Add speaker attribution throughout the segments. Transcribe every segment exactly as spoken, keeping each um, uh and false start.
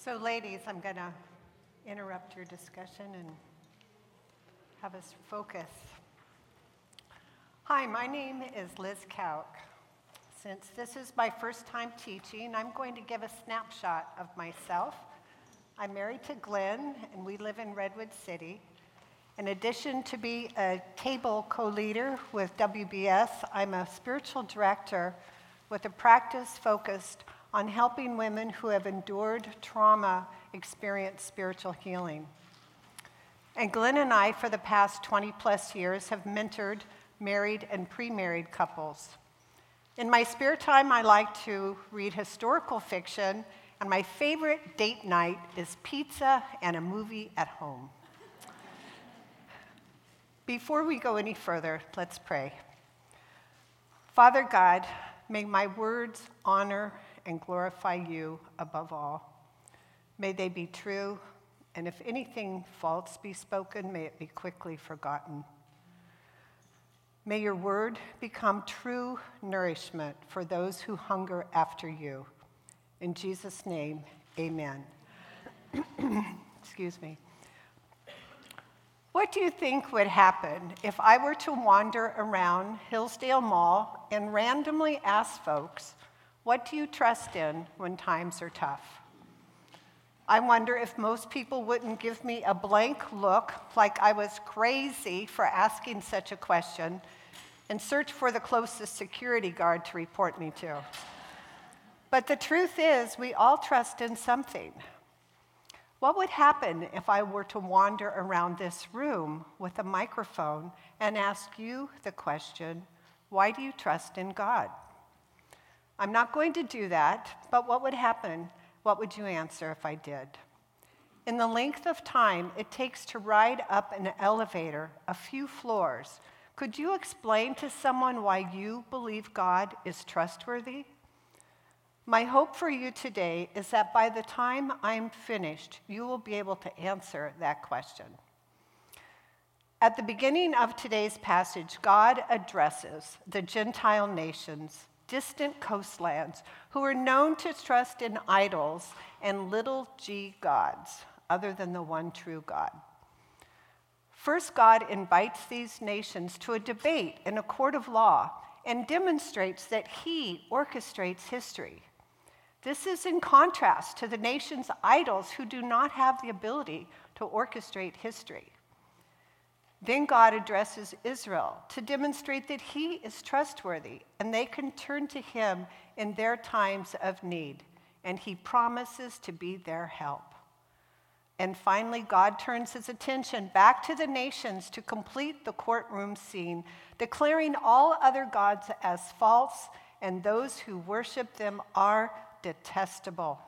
Speaker 1: So ladies, I'm going to interrupt your discussion and have us focus. Hi, my name is Liz Kauk. Since this is my first time teaching, I'm going to give a snapshot of myself. I'm married to Glenn, and we live in Redwood City. In addition to be a table co-leader with W B S, I'm a spiritual director with a practice focused on helping women who have endured trauma experience spiritual healing. And Glenn and I, for the past twenty plus years, have mentored married and pre-married couples. In my spare time, I like to read historical fiction, and my favorite date night is pizza and a movie at home. Before we go any further, let's pray. Father God, may my words honor and glorify you above all. May they be true, and if anything false be spoken, may it be quickly forgotten. May your word become true nourishment for those who hunger after you. In Jesus' name, amen. Excuse me. What do you think would happen if I were to wander around Hillsdale Mall and randomly ask folks, what do you trust in when times are tough? I wonder if most people wouldn't give me a blank look like I was crazy for asking such a question and search for the closest security guard to report me to. But the truth is, we all trust in something. What would happen if I were to wander around this room with a microphone and ask you the question, why do you trust in God? I'm not going to do that, but what would happen? What would you answer if I did? In the length of time it takes to ride up an elevator a few floors, could you explain to someone why you believe God is trustworthy? My hope for you today is that by the time I'm finished, you will be able to answer that question. At the beginning of today's passage, God addresses the Gentile nations, distant coastlands, who are known to trust in idols and little g gods, other than the one true God. First, God invites these nations to a debate in a court of law and demonstrates that he orchestrates history. This is in contrast to the nation's idols who do not have the ability to orchestrate history. Then God addresses Israel to demonstrate that he is trustworthy and they can turn to him in their times of need, and he promises to be their help. And finally, God turns his attention back to the nations to complete the courtroom scene, declaring all other gods as false and those who worship them are detestable.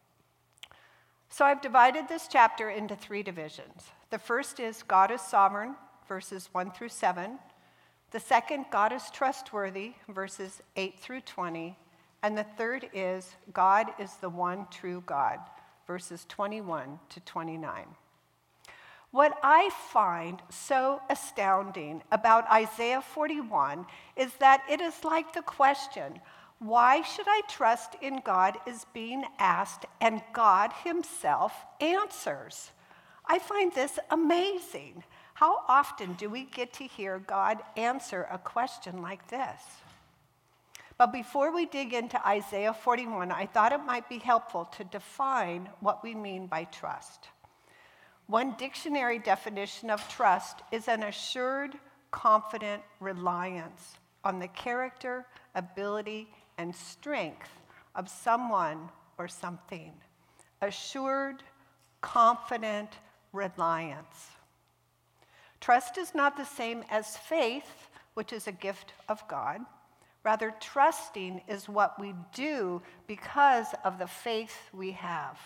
Speaker 1: So I've divided this chapter into three divisions. The first is God is sovereign, verses one through seven. The second, God is trustworthy, verses eight through twenty. And the third is God is the one true God, verses twenty-one to twenty-nine. What I find so astounding about Isaiah forty-one is that it is like the question, why should I trust in God, is being asked, and God himself answers. I find this amazing. How often do we get to hear God answer a question like this? But before we dig into Isaiah forty-one, I thought it might be helpful to define what we mean by trust. One dictionary definition of trust is an assured, confident reliance on the character, ability, and strength of someone or something. Assured, confident reliance. Trust is not the same as faith, which is a gift of God. Rather, trusting is what we do because of the faith we have.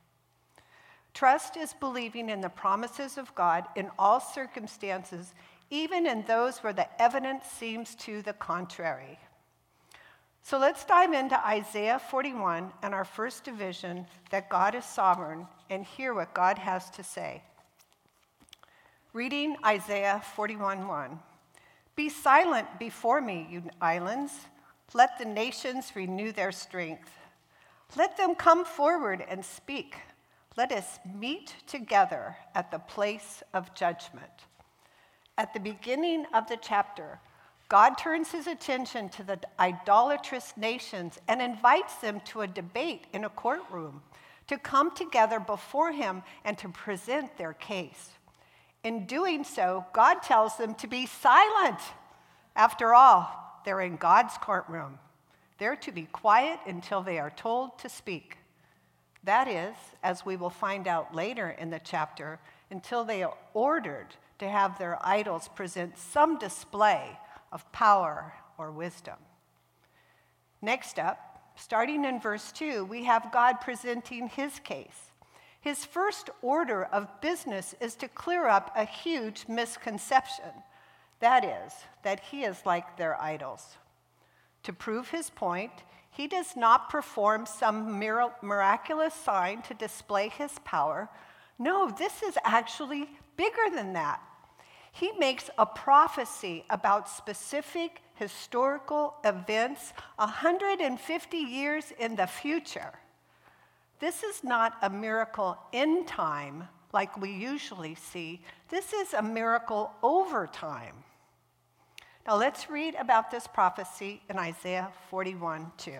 Speaker 1: Trust is believing in the promises of God in all circumstances, even in those where the evidence seems to the contrary. So let's dive into Isaiah forty-one and our first division, that God is sovereign, and hear what God has to say. Reading Isaiah forty-one one. Be silent before me, you islands. Let the nations renew their strength. Let them come forward and speak. let us meet together at the place of judgment. At the beginning of the chapter, God turns his attention to the idolatrous nations and invites them to a debate in a courtroom, to come together before him and to present their case. In doing so, God tells them to be silent. After all, they're in God's courtroom. They're to be quiet until they are told to speak. That is, as we will find out later in the chapter, until they are ordered to have their idols present some display of power or wisdom. Next up, starting in verse two, we have God presenting his case. His first order of business is to clear up a huge misconception. That is, that he is like their idols. To prove his point, he does not perform some miraculous sign to display his power. No, this is actually bigger than that. He makes a prophecy about specific historical events one hundred fifty years in the future. This is not a miracle in time like we usually see. This is a miracle over time. Now let's read about this prophecy in Isaiah forty-one two.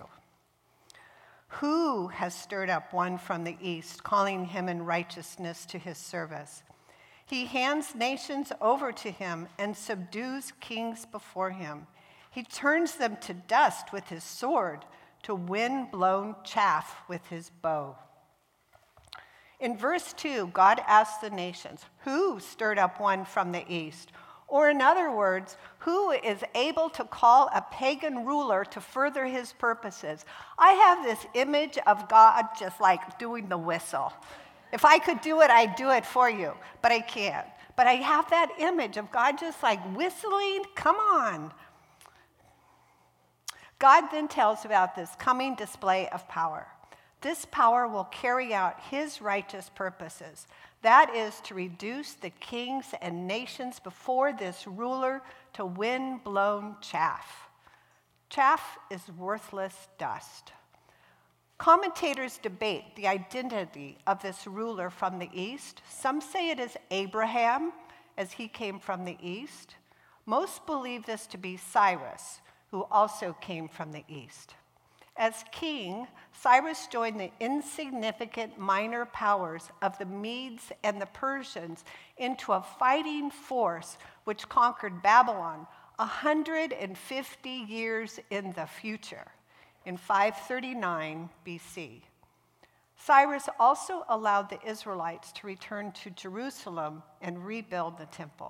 Speaker 1: Who has stirred up one from the east, calling him in righteousness to his service? He hands nations over to him and subdues kings before him. He turns them to dust with his sword, to wind-blown chaff with his bow. In verse two, God asks the nations, who stirred up one from the east? Or in other words, who is able to call a pagan ruler to further his purposes? I have this image of God just like doing the whistle. If I could do it, I'd do it for you, but I can't. But I have that image of God just like whistling, come on. God then tells about this coming display of power. This power will carry out his righteous purposes. That is to reduce the kings and nations before this ruler to wind-blown chaff. Chaff is worthless dust. Commentators debate the identity of this ruler from the east. Some say it is Abraham, as he came from the east. Most believe this to be Cyrus, who also came from the east. As king, Cyrus joined the insignificant minor powers of the Medes and the Persians into a fighting force which conquered Babylon one hundred fifty years in the future, in five thirty-nine B C. Cyrus also allowed the Israelites to return to Jerusalem and rebuild the temple.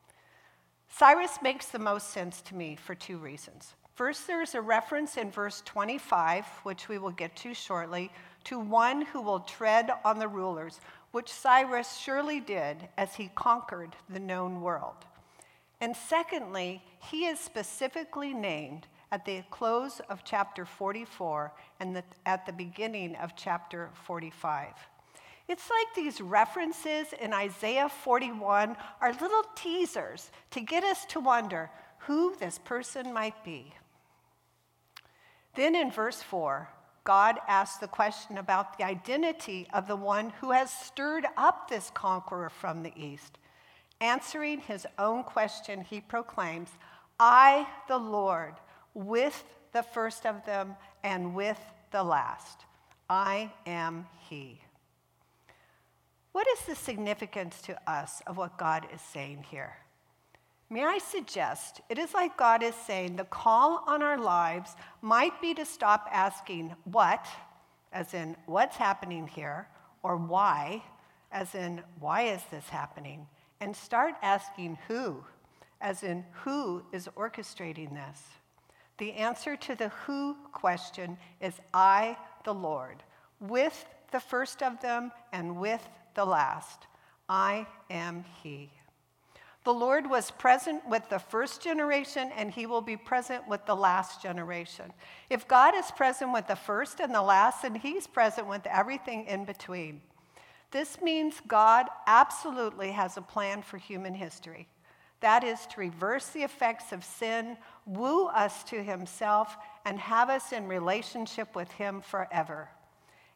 Speaker 1: Cyrus makes the most sense to me for two reasons. First, there's a reference in verse twenty-five, which we will get to shortly, to one who will tread on the rulers, which Cyrus surely did as he conquered the known world. And secondly, he is specifically named at the close of chapter forty-four and the, at the beginning of chapter forty-five. It's like these references in Isaiah forty-one are little teasers to get us to wonder who this person might be. Then in verse four, God asks the question about the identity of the one who has stirred up this conqueror from the east. Answering his own question, he proclaims, I, the Lord, with the first of them and with the last. I am he. What is the significance to us of what God is saying here? May I suggest, it is like God is saying the call on our lives might be to stop asking what, as in what's happening here, or why, as in why is this happening, and start asking who, as in who is orchestrating this. The answer to the who question is I, the Lord, with the first of them and with the last. I am he. The Lord was present with the first generation, and he will be present with the last generation. If God is present with the first and the last, then he's present with everything in between. This means God absolutely has a plan for human history. That is to reverse the effects of sin, woo us to himself, and have us in relationship with him forever.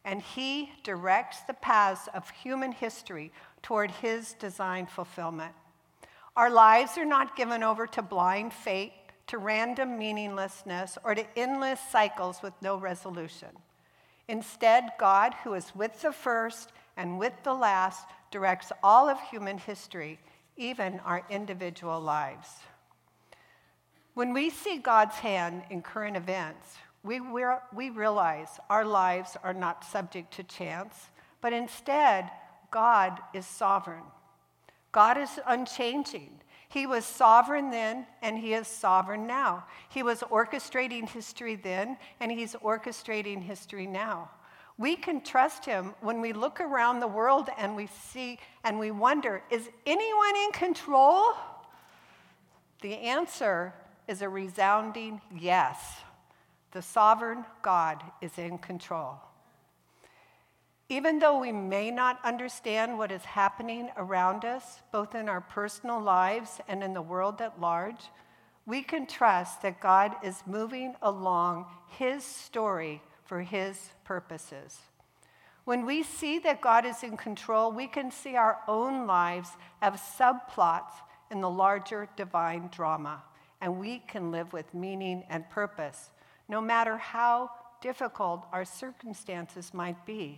Speaker 1: and he directs the paths of human history toward his design fulfillment. Our lives are not given over to blind fate, to random meaninglessness, or to endless cycles with no resolution. Instead, God, who is with the first and with the last, directs all of human history, even our individual lives. When we see God's hand in current events, we, we realize our lives are not subject to chance, but instead, God is sovereign. God is unchanging. He was sovereign then, and he is sovereign now. He was orchestrating history then, and he's orchestrating history now. We can trust him when we look around the world and we see and we wonder, is anyone in control? The answer is a resounding yes. The sovereign God is in control. Even though we may not understand what is happening around us, both in our personal lives and in the world at large, we can trust that God is moving along his story for his purposes. When we see that God is in control, we can see our own lives as subplots in the larger divine drama, and we can live with meaning and purpose, no matter how difficult our circumstances might be.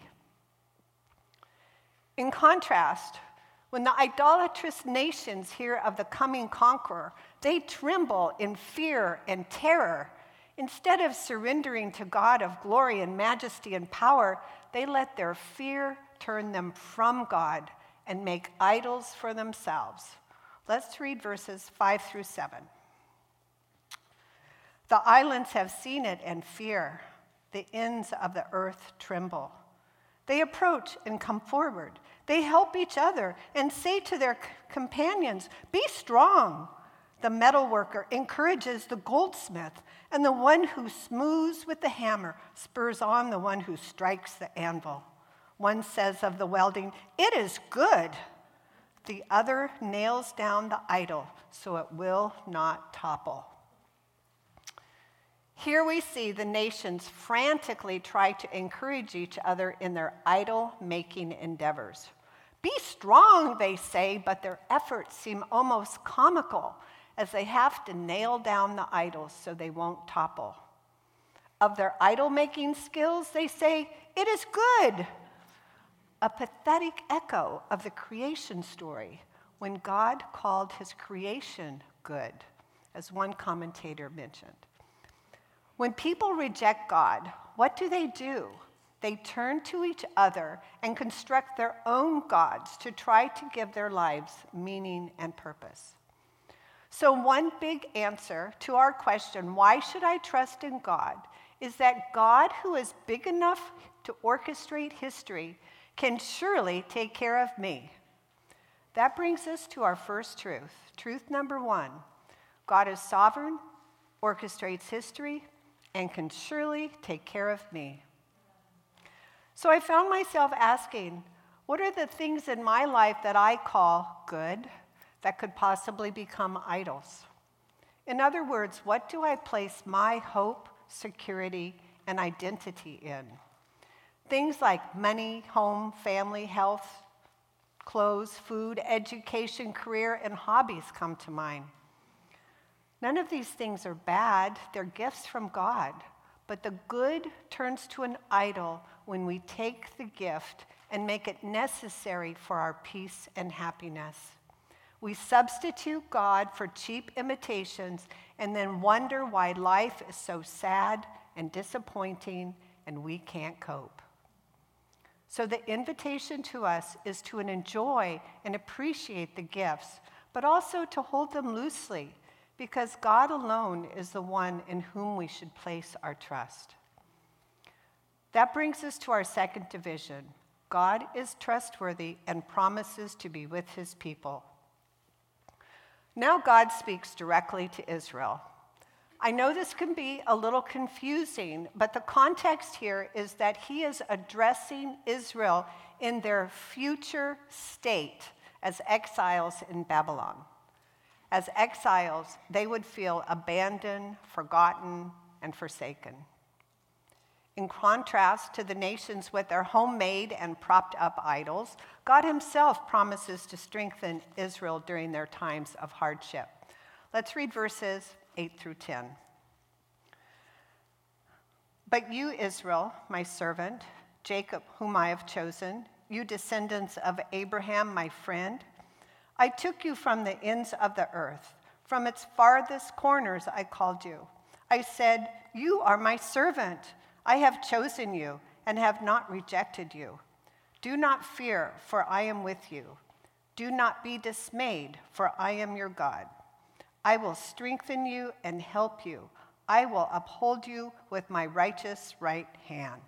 Speaker 1: In contrast, when the idolatrous nations hear of the coming conqueror, they tremble in fear and terror. Instead of surrendering to God of glory and majesty and power, they let their fear turn them from God and make idols for themselves. Let's read verses five through seven. The islands have seen it and fear. The ends of the earth tremble. They approach and come forward. They help each other and say to their companions, "Be strong." The metalworker encourages the goldsmith, and the one who smooths with the hammer spurs on the one who strikes the anvil. One says of the welding, "It is good." The other nails down the idol so it will not topple. Here we see the nations frantically try to encourage each other in their idol-making endeavors. "Be strong," they say, but their efforts seem almost comical as they have to nail down the idols so they won't topple. Of their idol-making skills, they say, "It is good." A pathetic echo of the creation story when God called his creation good, as one commentator mentioned. When people reject God, what do they do? They turn to each other and construct their own gods to try to give their lives meaning and purpose. So one big answer to our question, why should I trust in God, is that God, who is big enough to orchestrate history, can surely take care of me. That brings us to our first truth. Truth number one, God is sovereign, orchestrates history, and can surely take care of me. So I found myself asking, what are the things in my life that I call good that could possibly become idols? In other words, what do I place my hope, security, and identity in? Things like money, home, family, health, clothes, food, education, career, and hobbies come to mind. None of these things are bad, they're gifts from God. But the good turns to an idol when we take the gift and make it necessary for our peace and happiness. We substitute God for cheap imitations and then wonder why life is so sad and disappointing and we can't cope. So the invitation to us is to enjoy and appreciate the gifts, but also to hold them loosely, because God alone is the one in whom we should place our trust. That brings us to our second division. God is trustworthy and promises to be with his people. Now God speaks directly to Israel. I know this can be a little confusing, but the context here is that he is addressing Israel in their future state as exiles in Babylon. As exiles, they would feel abandoned, forgotten, and forsaken. In contrast to the nations with their homemade and propped up idols, God himself promises to strengthen Israel during their times of hardship. Let's read verses eight through ten. But you, Israel, my servant, Jacob, whom I have chosen, you descendants of Abraham, my friend, I took you from the ends of the earth. From its farthest corners I called you. I said, you are my servant. I have chosen you and have not rejected you. Do not fear, for I am with you. Do not be dismayed, for I am your God. I will strengthen you and help you. I will uphold you with my righteous right hand.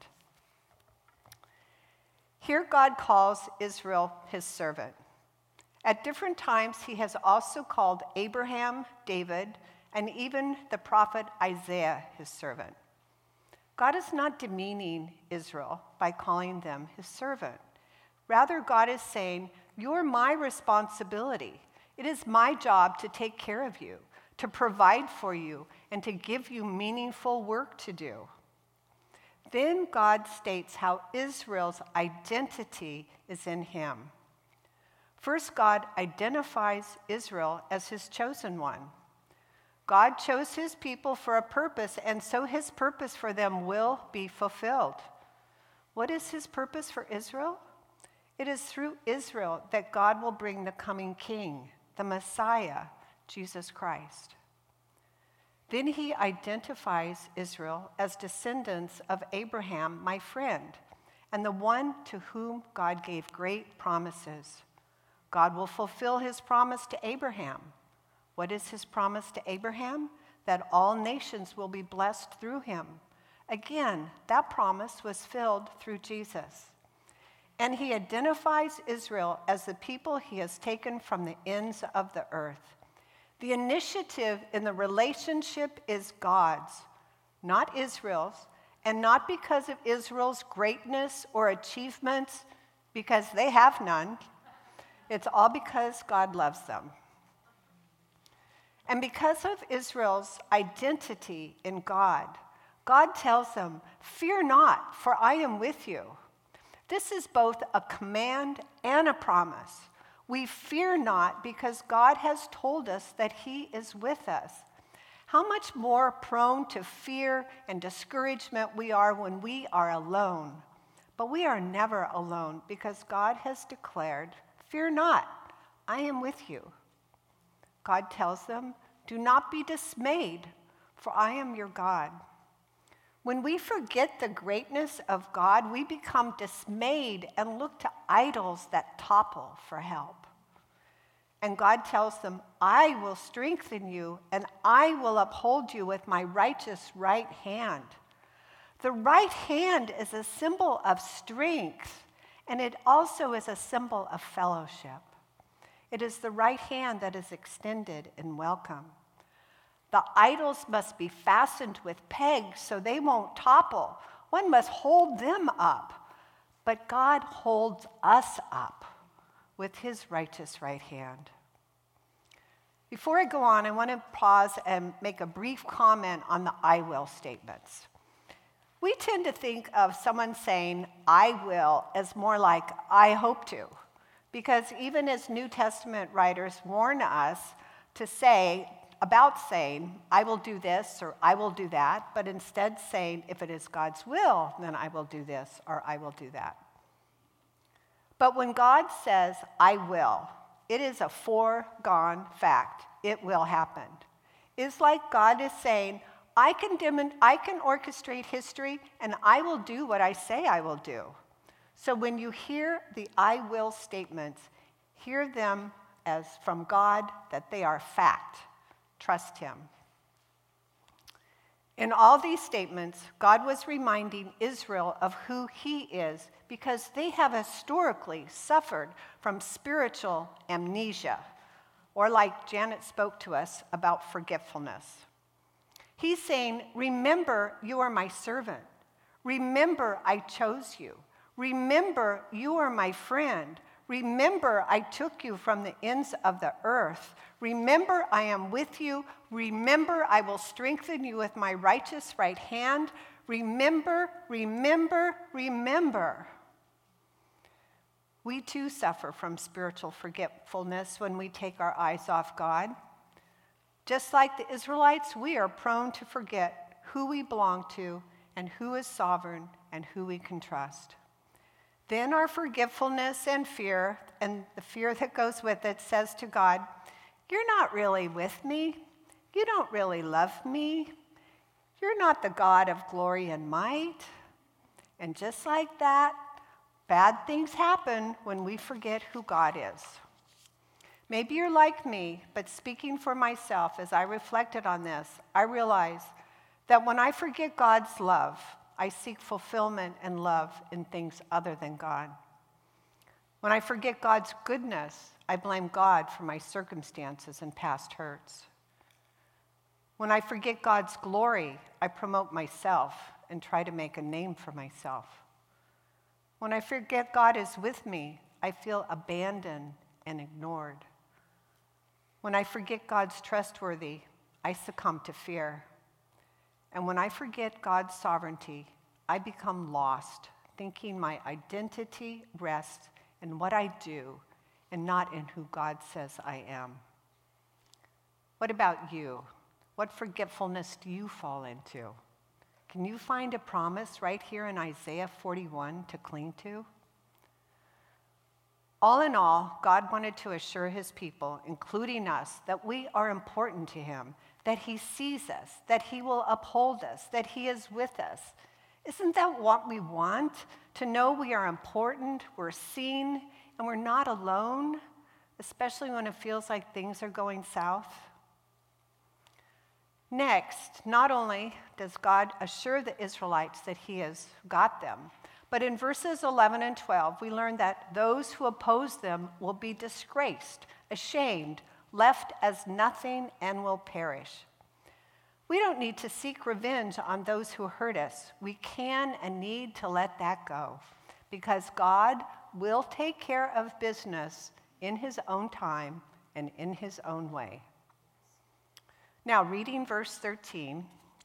Speaker 1: Here God calls Israel his servant. At different times, he has also called Abraham, David, and even the prophet Isaiah his servant. God is not demeaning Israel by calling them his servant. Rather, God is saying, you're my responsibility. It is my job to take care of you, to provide for you, and to give you meaningful work to do. Then God states how Israel's identity is in him. First, God identifies Israel as his chosen one. God chose his people for a purpose, and so his purpose for them will be fulfilled. What is his purpose for Israel? It is through Israel that God will bring the coming king, the Messiah, Jesus Christ. Then he identifies Israel as descendants of Abraham, my friend, and the one to whom God gave great promises. God will fulfill his promise to Abraham. What is his promise to Abraham? That all nations will be blessed through him. Again, that promise was filled through Jesus. And he identifies Israel as the people he has taken from the ends of the earth. The initiative in the relationship is God's, not Israel's, and not because of Israel's greatness or achievements, because they have none. It's all because God loves them. And because of Israel's identity in God, God tells them, fear not, for I am with you. This is both a command and a promise. We fear not because God has told us that he is with us. How much more prone to fear and discouragement we are when we are alone. But we are never alone because God has declared, fear not, I am with you. God tells them, do not be dismayed, for I am your God. When we forget the greatness of God, we become dismayed and look to idols that topple for help. And God tells them, I will strengthen you and I will uphold you with my righteous right hand. The right hand is a symbol of strength, and it also is a symbol of fellowship. It is the right hand that is extended in welcome. The idols must be fastened with pegs so they won't topple. One must hold them up. But God holds us up with his righteous right hand. Before I go on, I want to pause and make a brief comment on the I will statements. We tend to think of someone saying, I will, as more like, I hope to. Because even as New Testament writers warn us to say, about saying, I will do this or I will do that, but instead saying, if it is God's will, then I will do this or I will do that. But when God says, I will, it is a foregone fact. It will happen. It's like God is saying, I can, dim- I can orchestrate history and I will do what I say I will do. So when you hear the I will statements, hear them as from God that they are fact. Trust him. In all these statements, God was reminding Israel of who he is because they have historically suffered from spiritual amnesia, or like Janet spoke to us about forgetfulness. He's saying, remember, you are my servant. Remember, I chose you. Remember, you are my friend. Remember, I took you from the ends of the earth. Remember, I am with you. Remember, I will strengthen you with my righteous right hand. Remember, remember, remember. We too suffer from spiritual forgetfulness when we take our eyes off God. Just like the Israelites, we are prone to forget who we belong to and who is sovereign and who we can trust. Then our forgetfulness and fear, and the fear that goes with it, says to God, "You're not really with me. You don't really love me. You're not the God of glory and might." And just like that, bad things happen when we forget who God is. Maybe you're like me, but speaking for myself, as I reflected on this, I realize that when I forget God's love, I seek fulfillment and love in things other than God. When I forget God's goodness, I blame God for my circumstances and past hurts. When I forget God's glory, I promote myself and try to make a name for myself. When I forget God is with me, I feel abandoned and ignored. When I forget God's trustworthy, I succumb to fear. And when I forget God's sovereignty, I become lost, thinking my identity rests in what I do and not in who God says I am. What about you? What forgetfulness do you fall into? Can you find a promise right here in Isaiah forty-one to cling to? All in all, God wanted to assure his people, including us, that we are important to him, that he sees us, that he will uphold us, that he is with us. Isn't that what we want? To know we are important, we're seen, and we're not alone, especially when it feels like things are going south? Next, not only does God assure the Israelites that he has got them, but in verses eleven and twelve, we learn that those who oppose them will be disgraced, ashamed, left as nothing, and will perish. We don't need to seek revenge on those who hurt us. We can and need to let that go, because God will take care of business in his own time and in his own way. Now, reading verse thirteen,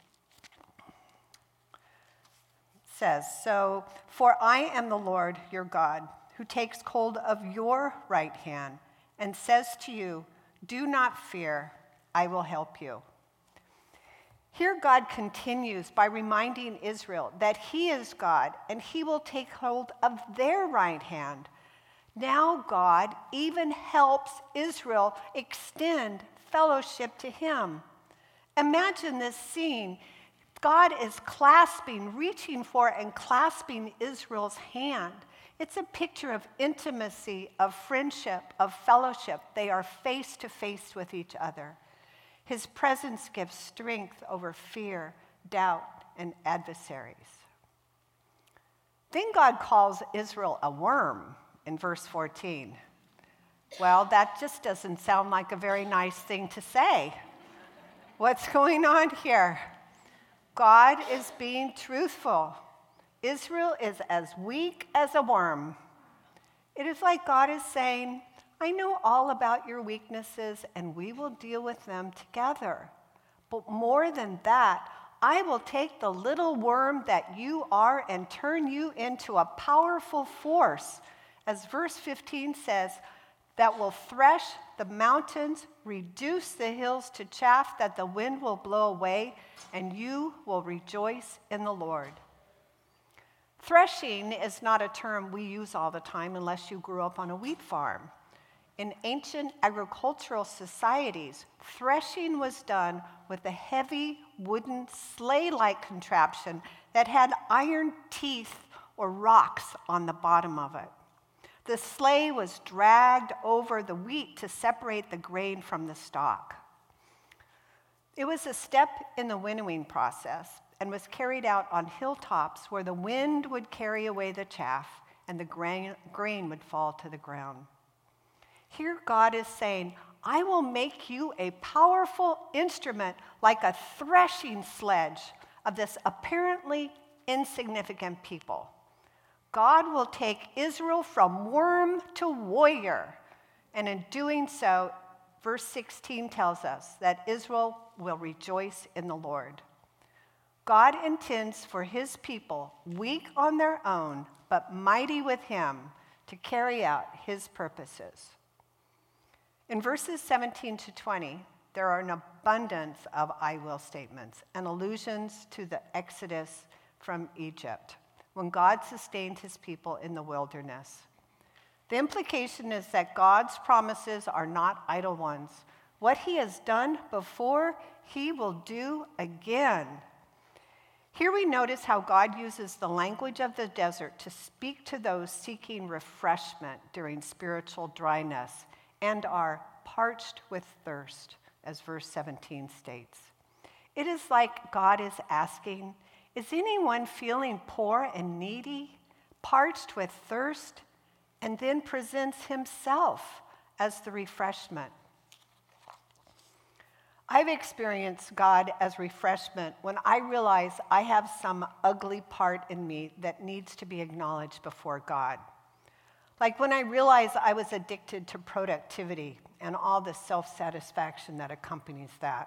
Speaker 1: says, "So, for I am the Lord your God, who takes hold of your right hand and says to you, 'Do not fear, I will help you.'" Here God continues by reminding Israel that he is God and he will take hold of their right hand. Now God even helps Israel extend fellowship to him. Imagine this scene. God is clasping, reaching for and clasping Israel's hand. It's a picture of intimacy, of friendship, of fellowship. They are face to face with each other. His presence gives strength over fear, doubt, and adversaries. Then God calls Israel a worm in verse fourteen. Well, that just doesn't sound like a very nice thing to say. What's going on here? God is being truthful. Israel is as weak as a worm. It is like God is saying, I know all about your weaknesses and we will deal with them together. But more than that, I will take the little worm that you are and turn you into a powerful force, as verse fifteen says, that will thresh the mountains, reduce the hills to chaff that the wind will blow away, and you will rejoice in the Lord. Threshing is not a term we use all the time unless you grew up on a wheat farm. In ancient agricultural societies, threshing was done with a heavy wooden sleigh-like contraption that had iron teeth or rocks on the bottom of it. The sleigh was dragged over the wheat to separate the grain from the stalk. It was a step in the winnowing process and was carried out on hilltops where the wind would carry away the chaff and the grain, grain would fall to the ground. Here God is saying, I will make you a powerful instrument like a threshing sledge of this apparently insignificant people. God will take Israel from worm to warrior. And in doing so, verse sixteen tells us that Israel will rejoice in the Lord. God intends for his people, weak on their own, but mighty with him, to carry out his purposes. In verses seventeen to twenty, there are an abundance of I will statements and allusions to the Exodus from Egypt, when God sustained his people in the wilderness. The implication is that God's promises are not idle ones. What he has done before, he will do again. Here we notice how God uses the language of the desert to speak to those seeking refreshment during spiritual dryness and are parched with thirst, as verse seventeen states. It is like God is asking, is anyone feeling poor and needy, parched with thirst, and then presents himself as the refreshment? I've experienced God as refreshment when I realize I have some ugly part in me that needs to be acknowledged before God. Like when I realized I was addicted to productivity and all the self-satisfaction that accompanies that.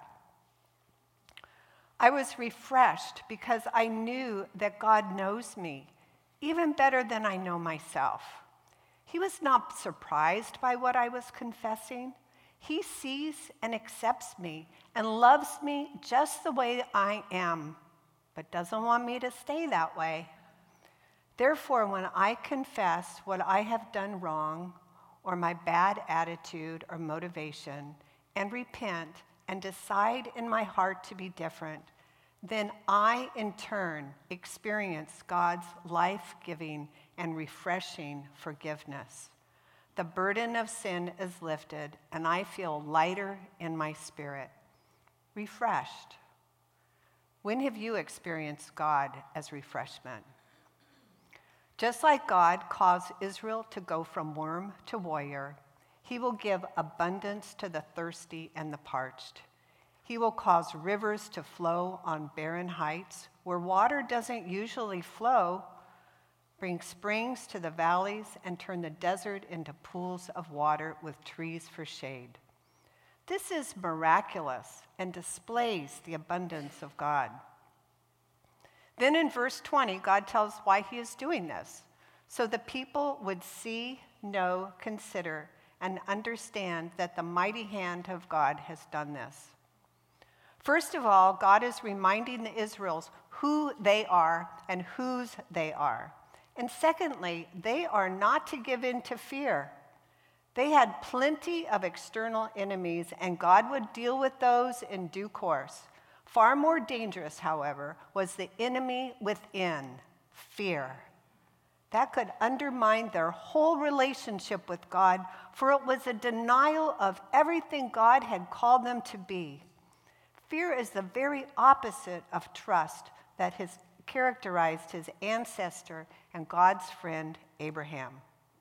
Speaker 1: I was refreshed because I knew that God knows me even better than I know myself. He was not surprised by what I was confessing. He sees and accepts me and loves me just the way I am, but doesn't want me to stay that way. Therefore, when I confess what I have done wrong or my bad attitude or motivation and repent and decide in my heart to be different, then I, in turn, experience God's life-giving and refreshing forgiveness. The burden of sin is lifted, and I feel lighter in my spirit, refreshed. When have you experienced God as refreshment? Just like God caused Israel to go from worm to warrior, he will give abundance to the thirsty and the parched. He will cause rivers to flow on barren heights where water doesn't usually flow, bring springs to the valleys, and turn the desert into pools of water with trees for shade. This is miraculous and displays the abundance of God. Then in verse twenty, God tells why he is doing this, so the people would see, know, consider, and understand that the mighty hand of God has done this. First of all, God is reminding the Israelites who they are and whose they are. And secondly, they are not to give in to fear. They had plenty of external enemies, and God would deal with those in due course. Far more dangerous, however, was the enemy within, fear. That could undermine their whole relationship with God, for it was a denial of everything God had called them to be. Fear is the very opposite of trust that has characterized his ancestor and God's friend Abraham.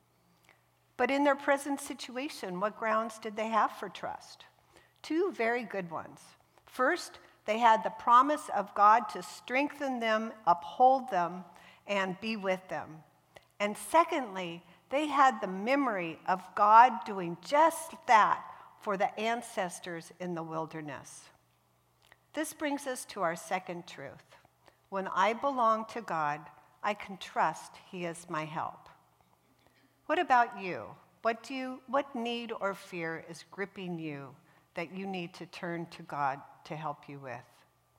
Speaker 1: But in their present situation, what grounds did they have for trust? Two very good ones. First, they had the promise of God to strengthen them, uphold them, and be with them. And secondly, they had the memory of God doing just that for the ancestors in the wilderness. This brings us to our second truth. When I belong to God, I can trust he is my help. What about you? What do you, what need or fear is gripping you that you need to turn to God to help you with?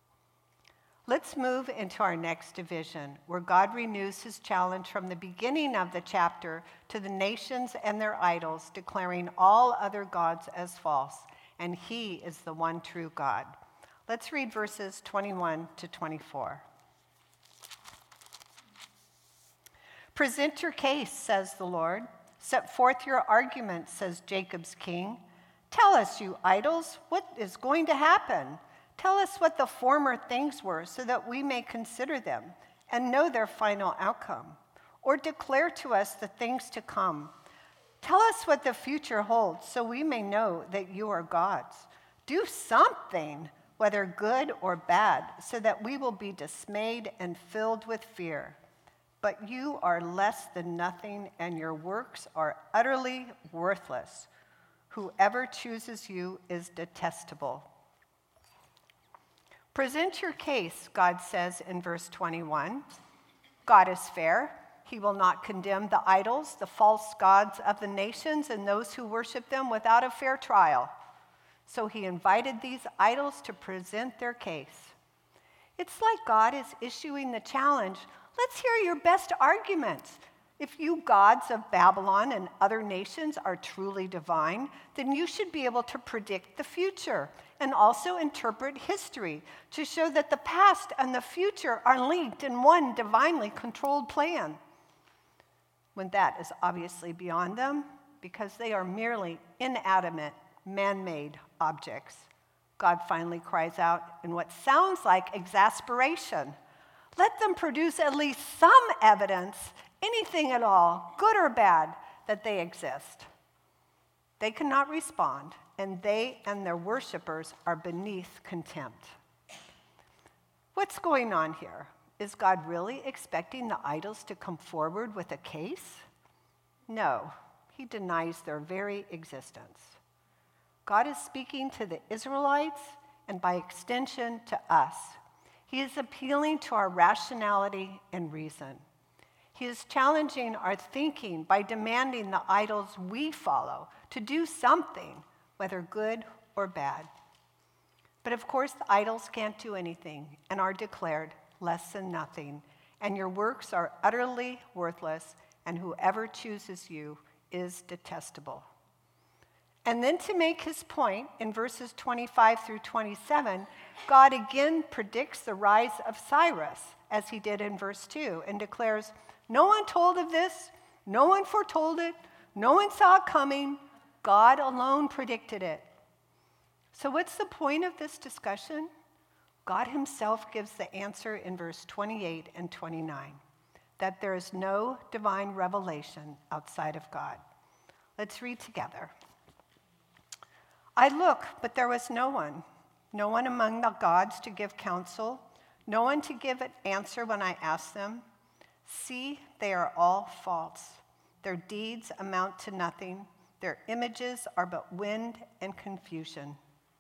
Speaker 1: Let's move into our next division, where God renews his challenge from the beginning of the chapter to the nations and their idols, declaring all other gods as false, and he is the one true God. Let's read verses twenty-one to twenty-four. Present your case, says the Lord. Set forth your argument, says Jacob's king. Tell us, you idols, what is going to happen? Tell us what the former things were so that we may consider them and know their final outcome. Or declare to us the things to come. Tell us what the future holds so we may know that you are gods. Do something, whether good or bad, so that we will be dismayed and filled with fear. But you are less than nothing, and your works are utterly worthless. Whoever chooses you is detestable. Present your case, God says in verse twenty-one. God is fair. He will not condemn the idols, the false gods of the nations, and those who worship them without a fair trial. So he invited these idols to present their case. It's like God is issuing the challenge. Let's hear your best arguments. If you gods of Babylon and other nations are truly divine, then you should be able to predict the future and also interpret history to show that the past and the future are linked in one divinely controlled plan. When that is obviously beyond them, because they are merely inanimate, man-made objects, God finally cries out in what sounds like exasperation. Let them produce at least some evidence, anything at all, good or bad, that they exist. They cannot respond, and they and their worshipers are beneath contempt. What's going on here? Is God really expecting the idols to come forward with a case? No, he denies their very existence. God is speaking to the Israelites and by extension to us. He is appealing to our rationality and reason. He is challenging our thinking by demanding the idols we follow to do something, whether good or bad. But of course, the idols can't do anything and are declared less than nothing, and your works are utterly worthless, and whoever chooses you is detestable. And then to make his point, in verses twenty-five through twenty-seven, God again predicts the rise of Cyrus, as he did in verse two, and declares, no one told of this, no one foretold it, no one saw it coming, God alone predicted it. So what's the point of this discussion? God himself gives the answer in verse twenty-eight and twenty-nine, that there is no divine revelation outside of God. Let's read together. I look, but there was no one, no one among the gods to give counsel, no one to give an answer when I asked them. See, they are all false. Their deeds amount to nothing. Their images are but wind and confusion.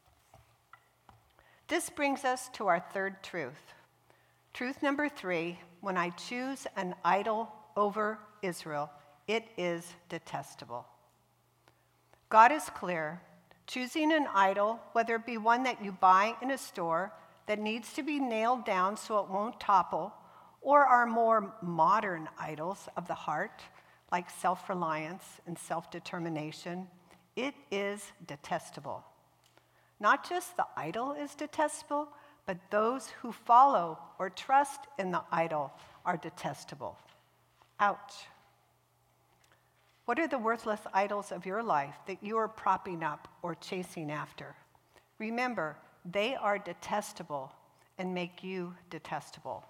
Speaker 1: This brings us to our third truth. Truth number three, when I choose an idol over Israel, it is detestable. God is clear. Choosing an idol, whether it be one that you buy in a store that needs to be nailed down so it won't topple, or our more modern idols of the heart, like self-reliance and self-determination, it is detestable. Not just the idol is detestable, but those who follow or trust in the idol are detestable. Ouch. What are the worthless idols of your life that you are propping up or chasing after? Remember, they are detestable and make you detestable.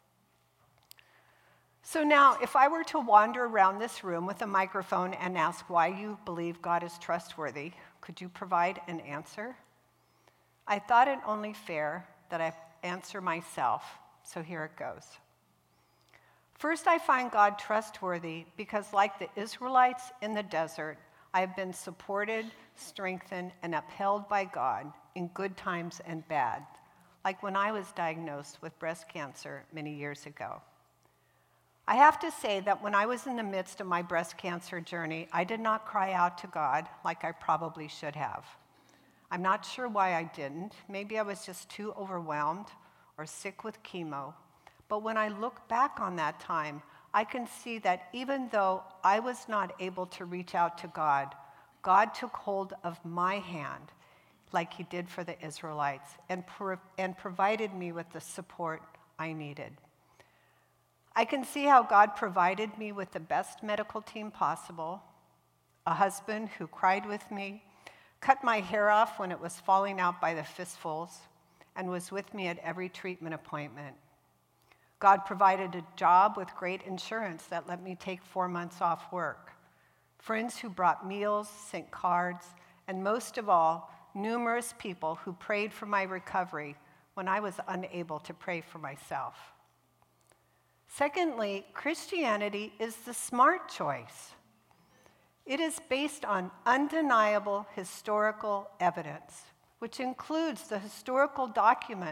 Speaker 1: So now, if I were to wander around this room with a microphone and ask why you believe God is trustworthy, could you provide an answer? I thought it only fair that I answer myself, so here it goes. First, I find God trustworthy because, like the Israelites in the desert, I have been supported, strengthened, and upheld by God in good times and bad, like when I was diagnosed with breast cancer many years ago. I have to say that when I was in the midst of my breast cancer journey, I did not cry out to God like I probably should have. I'm not sure why I didn't. Maybe I was just too overwhelmed or sick with chemo. But when I look back on that time, I can see that even though I was not able to reach out to God, God took hold of my hand like he did for the Israelites and, pro- and provided me with the support I needed. I can see how God provided me with the best medical team possible, a husband who cried with me, cut my hair off when it was falling out by the fistfuls, and was with me at every treatment appointment. God provided a job with great insurance that let me take four months off work, friends who brought meals, sent cards, and most of all, numerous people who prayed for my recovery when I was unable to pray for myself. Secondly, Christianity is the smart choice. It is based on undeniable historical evidence, which includes the historical documents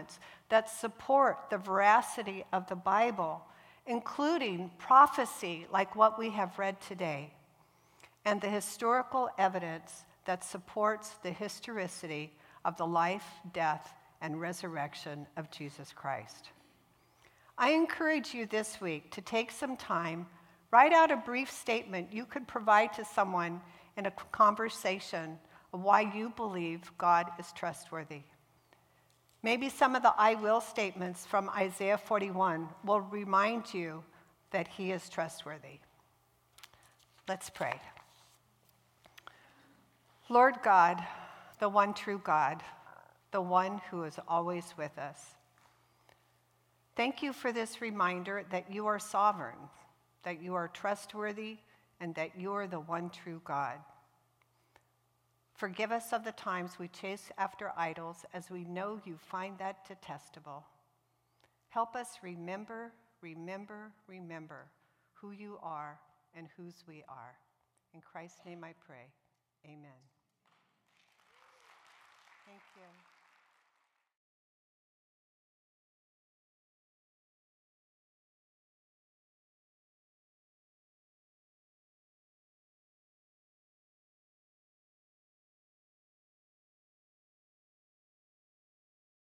Speaker 1: that support the veracity of the Bible, including prophecy like what we have read today, and the historical evidence that supports the historicity of the life, death, and resurrection of Jesus Christ. I encourage you this week to take some time, write out a brief statement you could provide to someone in a conversation of why you believe God is trustworthy. Maybe some of the I will statements from Isaiah forty-one will remind you that he is trustworthy. Let's pray. Lord God, the one true God, the one who is always with us, thank you for this reminder that you are sovereign, that you are trustworthy, and that you are the one true God. Forgive us of the times we chase after idols, as we know you find that detestable. Help us remember, remember, remember who you are and whose we are. In Christ's name I pray, amen. Thank you.